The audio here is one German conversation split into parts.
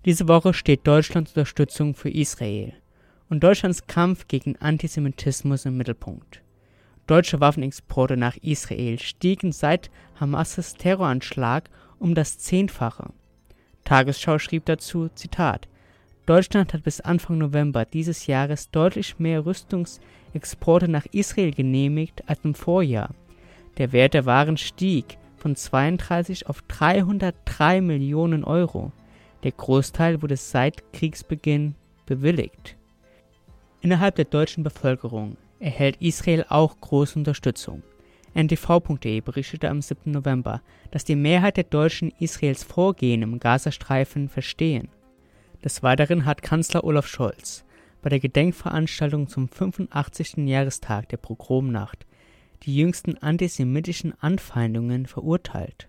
Diese Woche steht Deutschlands Unterstützung für Israel und Deutschlands Kampf gegen Antisemitismus im Mittelpunkt. Deutsche Waffenexporte nach Israel stiegen seit Hamas' Terroranschlag um das 10-fache. Tagesschau schrieb dazu, Zitat: Deutschland hat bis Anfang November dieses Jahres deutlich mehr Rüstungsexporte nach Israel genehmigt als im Vorjahr. Der Wert der Waren stieg von 32 auf 303 Millionen Euro. Der Großteil wurde seit Kriegsbeginn bewilligt. Innerhalb der deutschen Bevölkerung erhält Israel auch große Unterstützung. NTV.de berichtete am 7. November, dass die Mehrheit der Deutschen Israels Vorgehen im Gazastreifen verstehen. Des Weiteren hat Kanzler Olaf Scholz bei der Gedenkveranstaltung zum 85. Jahrestag der Pogromnacht die jüngsten antisemitischen Anfeindungen verurteilt.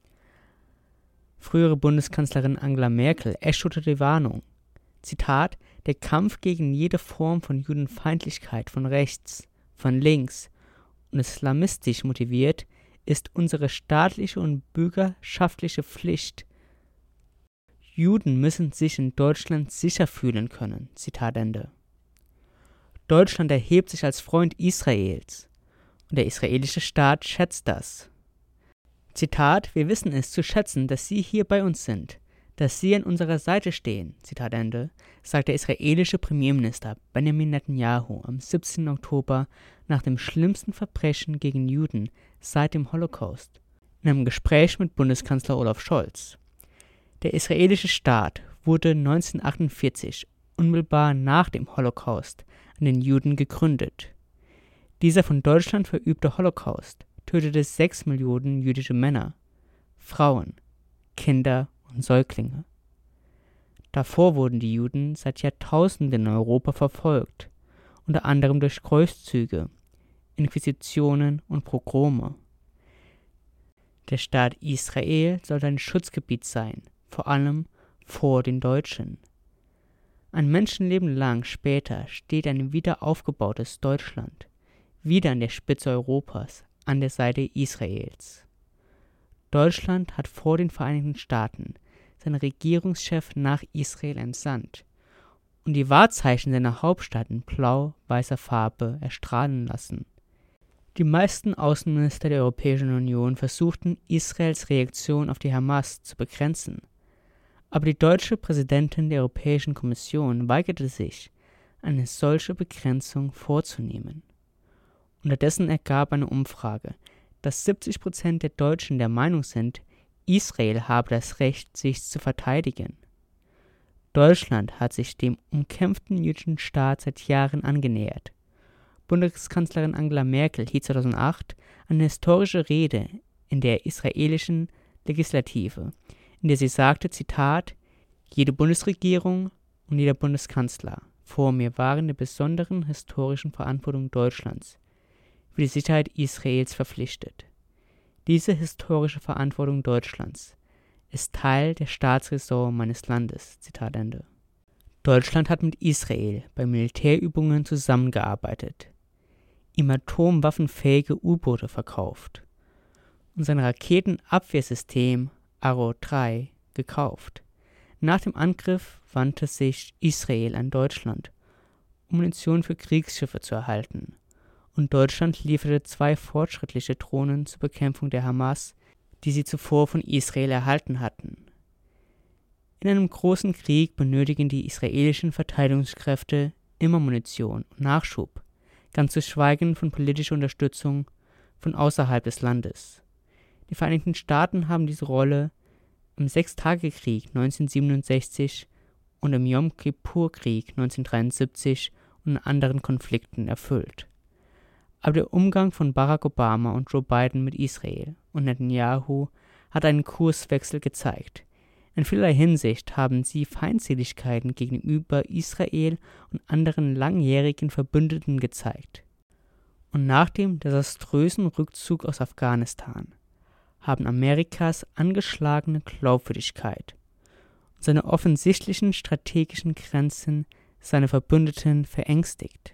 Frühere Bundeskanzlerin Angela Merkel echote die Warnung. Zitat: Der Kampf gegen jede Form von Judenfeindlichkeit von rechts, von links und islamistisch motiviert, ist unsere staatliche und bürgerschaftliche Pflicht. Juden müssen sich in Deutschland sicher fühlen können. Zitat Ende. Deutschland erhebt sich als Freund Israels und der israelische Staat schätzt das. Zitat: Wir wissen es zu schätzen, dass Sie hier bei uns sind, dass Sie an unserer Seite stehen, Zitat Ende, sagt der israelische Premierminister Benjamin Netanyahu am 17. Oktober nach dem schlimmsten Verbrechen gegen Juden seit dem Holocaust, in einem Gespräch mit Bundeskanzler Olaf Scholz. Der israelische Staat wurde 1948, unmittelbar nach dem Holocaust, an den Juden gegründet. Dieser von Deutschland verübte Holocaust tötete 6 Millionen jüdische Männer, Frauen, Kinder und Säuglinge. Davor wurden die Juden seit Jahrtausenden in Europa verfolgt, unter anderem durch Kreuzzüge, Inquisitionen und Pogrome. Der Staat Israel sollte ein Schutzgebiet sein, vor allem vor den Deutschen. Ein Menschenleben lang später steht ein wieder aufgebautes Deutschland, wieder an der Spitze Europas, an der Seite Israels. Deutschland hat vor den Vereinigten Staaten seinen Regierungschef nach Israel entsandt und die Wahrzeichen seiner Hauptstadt in blau-weißer Farbe erstrahlen lassen. Die meisten Außenminister der Europäischen Union versuchten, Israels Reaktion auf die Hamas zu begrenzen. Aber die deutsche Präsidentin der Europäischen Kommission weigerte sich, eine solche Begrenzung vorzunehmen. Unterdessen ergab eine Umfrage, dass 70% der Deutschen der Meinung sind, Israel habe das Recht, sich zu verteidigen. Deutschland hat sich dem umkämpften jüdischen Staat seit Jahren angenähert. Bundeskanzlerin Angela Merkel hielt 2008 eine historische Rede in der israelischen Legislative, in der sie sagte, Zitat: Jede Bundesregierung und jeder Bundeskanzler vor mir waren der besonderen historischen Verantwortung Deutschlands für die Sicherheit Israels verpflichtet. Diese historische Verantwortung Deutschlands ist Teil der Staatsräson meines Landes. Zitat Ende. Deutschland hat mit Israel bei Militärübungen zusammengearbeitet, ihm atomwaffenfähige U-Boote verkauft und sein Raketenabwehrsystem Arrow 3 gekauft. Nach dem Angriff wandte sich Israel an Deutschland, um Munition für Kriegsschiffe zu erhalten. Und Deutschland lieferte 2 fortschrittliche Drohnen zur Bekämpfung der Hamas, die sie zuvor von Israel erhalten hatten. In einem großen Krieg benötigen die israelischen Verteidigungskräfte immer Munition und Nachschub, ganz zu schweigen von politischer Unterstützung von außerhalb des Landes. Die Vereinigten Staaten haben diese Rolle im Sechstagekrieg 1967 und im Jom-Kippur-Krieg 1973 und in anderen Konflikten erfüllt. Aber der Umgang von Barack Obama und Joe Biden mit Israel und Netanyahu hat einen Kurswechsel gezeigt. In vielerlei Hinsicht haben sie Feindseligkeiten gegenüber Israel und anderen langjährigen Verbündeten gezeigt. Und nach dem desaströsen Rückzug aus Afghanistan haben Amerikas angeschlagene Glaubwürdigkeit und seine offensichtlichen strategischen Grenzen seine Verbündeten verängstigt.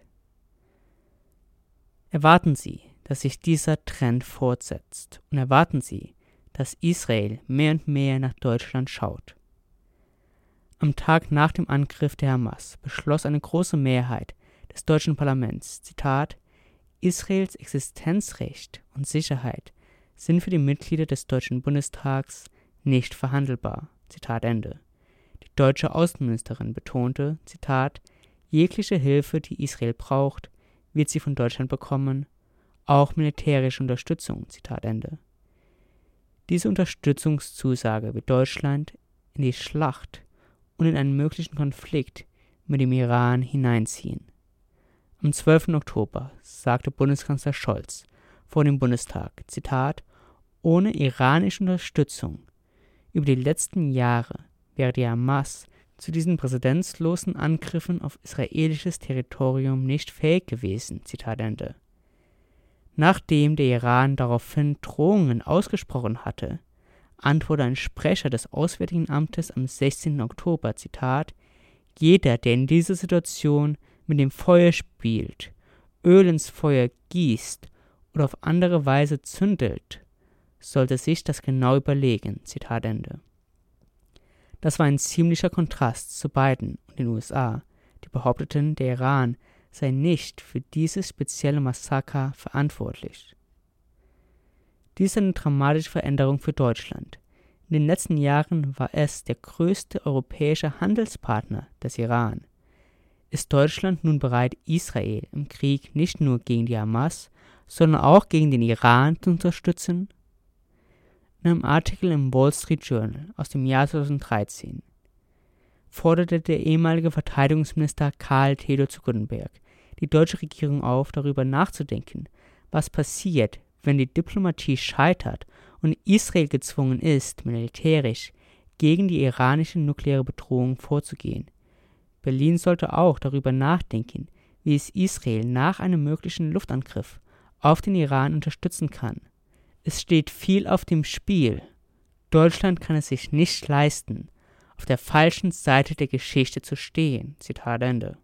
Erwarten Sie, dass sich dieser Trend fortsetzt und erwarten Sie, dass Israel mehr und mehr nach Deutschland schaut. Am Tag nach dem Angriff der Hamas beschloss eine große Mehrheit des deutschen Parlaments, Zitat, Israels Existenzrecht und Sicherheit sind für die Mitglieder des Deutschen Bundestags nicht verhandelbar. Zitat Ende. Die deutsche Außenministerin betonte, Zitat, jegliche Hilfe, die Israel braucht, wird sie von Deutschland bekommen, auch militärische Unterstützung. Zitat Ende. Diese Unterstützungszusage wird Deutschland in die Schlacht und in einen möglichen Konflikt mit dem Iran hineinziehen. Am 12. Oktober sagte Bundeskanzler Scholz vor dem Bundestag, Zitat, ohne iranische Unterstützung über die letzten Jahre wäre die Hamas zu diesen präzedenzlosen Angriffen auf israelisches Territorium nicht fähig gewesen. Zitat Ende. Nachdem der Iran daraufhin Drohungen ausgesprochen hatte, antwortete ein Sprecher des Auswärtigen Amtes am 16. Oktober, Zitat, jeder, der in dieser Situation mit dem Feuer spielt, Öl ins Feuer gießt oder auf andere Weise zündelt, sollte sich das genau überlegen. Zitat Ende. Das war ein ziemlicher Kontrast zu Biden und den USA, die behaupteten, der Iran sei nicht für dieses spezielle Massaker verantwortlich. Dies ist eine dramatische Veränderung für Deutschland. In den letzten Jahren war es der größte europäische Handelspartner des Iran. Ist Deutschland nun bereit, Israel im Krieg nicht nur gegen die Hamas, sondern auch gegen den Iran zu unterstützen? In einem Artikel im Wall Street Journal aus dem Jahr 2013 forderte der ehemalige Verteidigungsminister Karl Theodor zu Guttenberg die deutsche Regierung auf, darüber nachzudenken, was passiert, wenn die Diplomatie scheitert und Israel gezwungen ist, militärisch gegen die iranische nukleare Bedrohung vorzugehen. Berlin sollte auch darüber nachdenken, wie es Israel nach einem möglichen Luftangriff auf den Iran unterstützen kann. Es steht viel auf dem Spiel. Deutschland kann es sich nicht leisten, auf der falschen Seite der Geschichte zu stehen. Zitat Ende.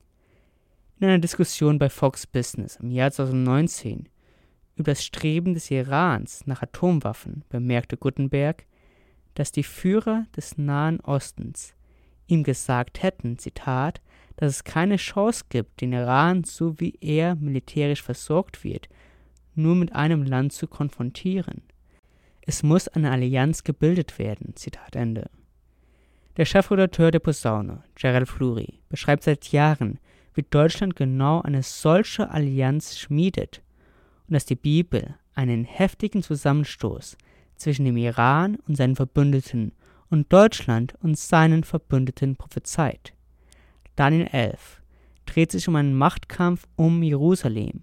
In einer Diskussion bei Fox Business im Jahr 2019 über das Streben des Irans nach Atomwaffen bemerkte Guttenberg, dass die Führer des Nahen Ostens ihm gesagt hätten, Zitat, dass es keine Chance gibt, den Iran, so wie er militärisch versorgt wird, nur mit einem Land zu konfrontieren. Es muss eine Allianz gebildet werden. Zitat Ende. Der Chefredakteur der Posaune, Gerald Fluri, beschreibt seit Jahren, wie Deutschland genau eine solche Allianz schmiedet und dass die Bibel einen heftigen Zusammenstoß zwischen dem Iran und seinen Verbündeten und Deutschland und seinen Verbündeten prophezeit. Daniel 11 dreht sich um einen Machtkampf um Jerusalem.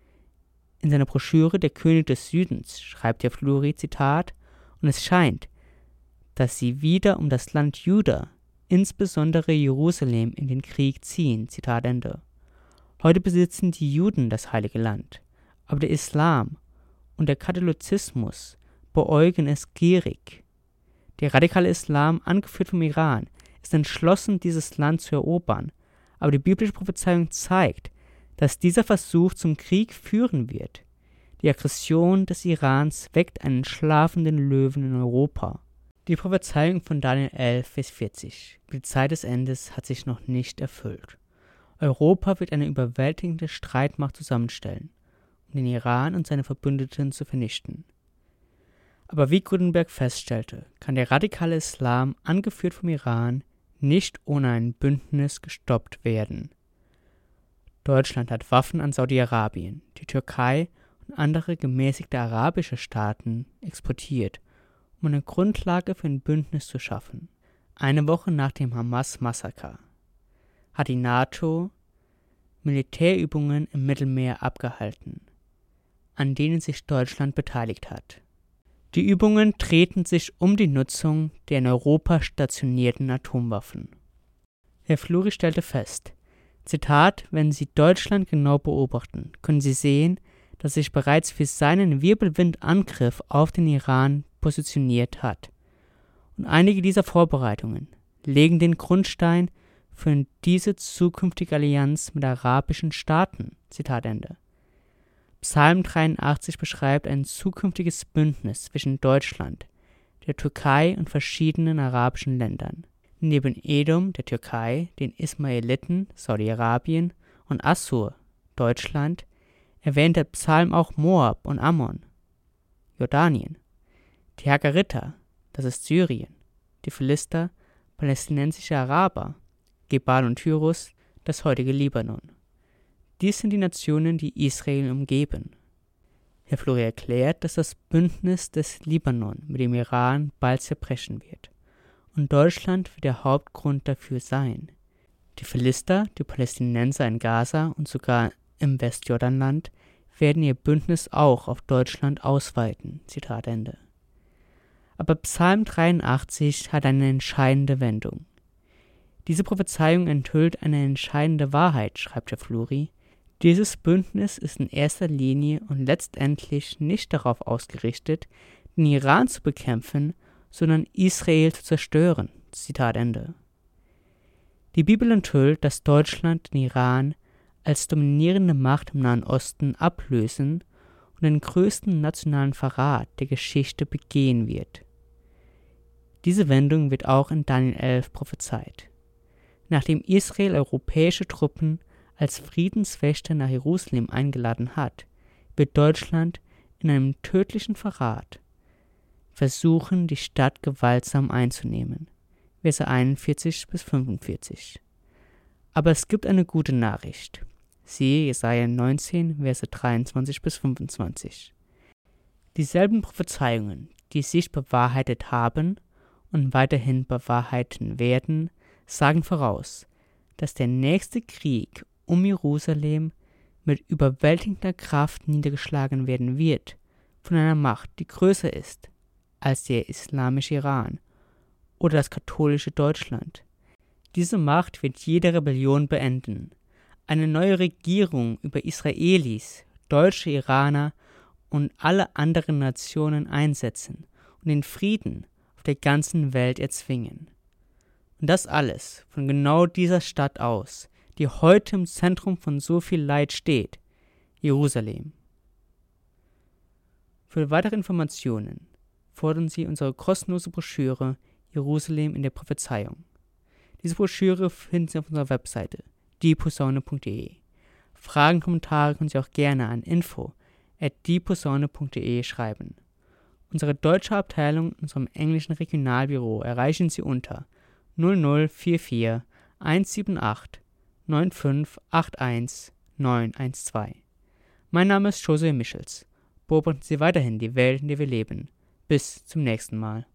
In seiner Broschüre Der König des Südens schreibt der Fluri, Zitat, und es scheint, dass sie wieder um das Land Juda, insbesondere Jerusalem, in den Krieg ziehen. Zitat Ende. Heute besitzen die Juden das Heilige Land, aber der Islam und der Katholizismus beäugen es gierig. Der radikale Islam, angeführt vom Iran, ist entschlossen, dieses Land zu erobern, aber die biblische Prophezeiung zeigt, dass dieser Versuch zum Krieg führen wird. Die Aggression des Irans weckt einen schlafenden Löwen in Europa. Die Prophezeiung von Daniel 11, Vers 40. Die Zeit des Endes hat sich noch nicht erfüllt. Europa wird eine überwältigende Streitmacht zusammenstellen, um den Iran und seine Verbündeten zu vernichten. Aber wie Guttenberg feststellte, kann der radikale Islam, angeführt vom Iran, nicht ohne ein Bündnis gestoppt werden. Deutschland hat Waffen an Saudi-Arabien, die Türkei und andere gemäßigte arabische Staaten exportiert, um eine Grundlage für ein Bündnis zu schaffen. Eine Woche nach dem Hamas-Massaker hat die NATO Militärübungen im Mittelmeer abgehalten, an denen sich Deutschland beteiligt hat. Die Übungen drehten sich um die Nutzung der in Europa stationierten Atomwaffen. Herr Fluri stellte fest, Zitat, wenn Sie Deutschland genau beobachten, können Sie sehen, dass sich bereits für seinen Wirbelwindangriff auf den Iran positioniert hat. Und einige dieser Vorbereitungen legen den Grundstein für diese zukünftige Allianz mit arabischen Staaten. Zitat Ende. Psalm 83 beschreibt ein zukünftiges Bündnis zwischen Deutschland, der Türkei und verschiedenen arabischen Ländern. Neben Edom, der Türkei, den Ismaeliten, Saudi-Arabien und Assur, Deutschland, erwähnt der Psalm auch Moab und Ammon, Jordanien, die Hagariter, das ist Syrien, die Philister, palästinensische Araber, Gebal und Tyrus, das heutige Libanon. Dies sind die Nationen, die Israel umgeben. Herr Flori erklärt, dass das Bündnis des Libanon mit dem Iran bald zerbrechen wird. Und Deutschland wird der Hauptgrund dafür sein. Die Philister, die Palästinenser in Gaza und sogar im Westjordanland werden ihr Bündnis auch auf Deutschland ausweiten. Zitat Ende. Aber Psalm 83 hat eine entscheidende Wendung. Diese Prophezeiung enthüllt eine entscheidende Wahrheit, schreibt Herr Flori. Dieses Bündnis ist in erster Linie und letztendlich nicht darauf ausgerichtet, den Iran zu bekämpfen, sondern Israel zu zerstören. Zitat Ende. Die Bibel enthüllt, dass Deutschland den Iran als dominierende Macht im Nahen Osten ablösen und den größten nationalen Verrat der Geschichte begehen wird. Diese Wendung wird auch in Daniel 11 prophezeit. Nachdem Israel europäische Truppen als Friedenswächter nach Jerusalem eingeladen hat, wird Deutschland in einem tödlichen Verrat versuchen, die Stadt gewaltsam einzunehmen. Verse 41 bis 45. Aber es gibt eine gute Nachricht. Siehe Jesaja 19, Verse 23 bis 25. Dieselben Prophezeiungen, die sich bewahrheitet haben und weiterhin bewahrheiten werden, sagen voraus, dass der nächste Krieg um Jerusalem mit überwältigender Kraft niedergeschlagen werden wird von einer Macht, die größer ist als der islamische Iran oder das katholische Deutschland. Diese Macht wird jede Rebellion beenden, eine neue Regierung über Israelis, deutsche Iraner und alle anderen Nationen einsetzen und den Frieden auf der ganzen Welt erzwingen. Und das alles von genau dieser Stadt aus, die heute im Zentrum von so viel Leid steht, Jerusalem. Für weitere Informationen fordern Sie unsere kostenlose Broschüre Jerusalem in der Prophezeiung. Diese Broschüre finden Sie auf unserer Webseite dieposaune.de. Fragen, Kommentare können Sie auch gerne an info@dieposaune.de schreiben. Unsere deutsche Abteilung in unserem englischen Regionalbüro erreichen Sie unter 0044 178 9581 912. Mein Name ist Josue Michels. Beobachten Sie weiterhin die Welt, in der wir leben. Bis zum nächsten Mal.